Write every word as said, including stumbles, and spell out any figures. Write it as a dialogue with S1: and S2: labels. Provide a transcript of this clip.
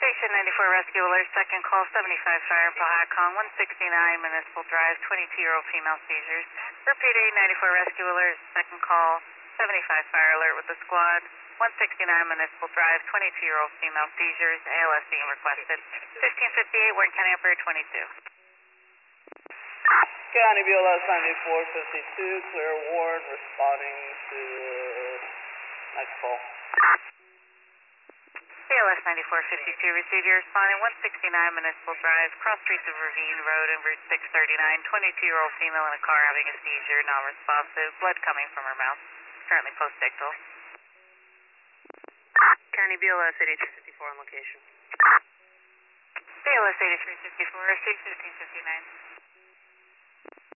S1: Station ninety-four Rescue Alert, second call, seventy-five Fire, Pahakong, one sixty-nine Municipal Drive, twenty-two-year-old female seizures. Repeating, ninety-four Rescue Alert, second call, seventy-five Fire Alert with the squad, one sixty-nine Municipal Drive, twenty-two-year-old female seizures, A L S being requested. fifteen fifty-eight, Warren County Operator twenty-two.
S2: County B L S ninety-four fifty-two, clear ward, responding to next call.
S1: B L S ninety-four fifty-two, received your responding, one sixty-nine Municipal Drive, cross streets of Ravine Road and Route six thirty-nine, twenty-two-year-old female in a car having a seizure, non-responsive, blood coming from her mouth, currently post-ictal.
S3: County B L S eighty-three fifty-four on location.
S1: B L S eighty-three fifty-four, received fifteen fifty-nine.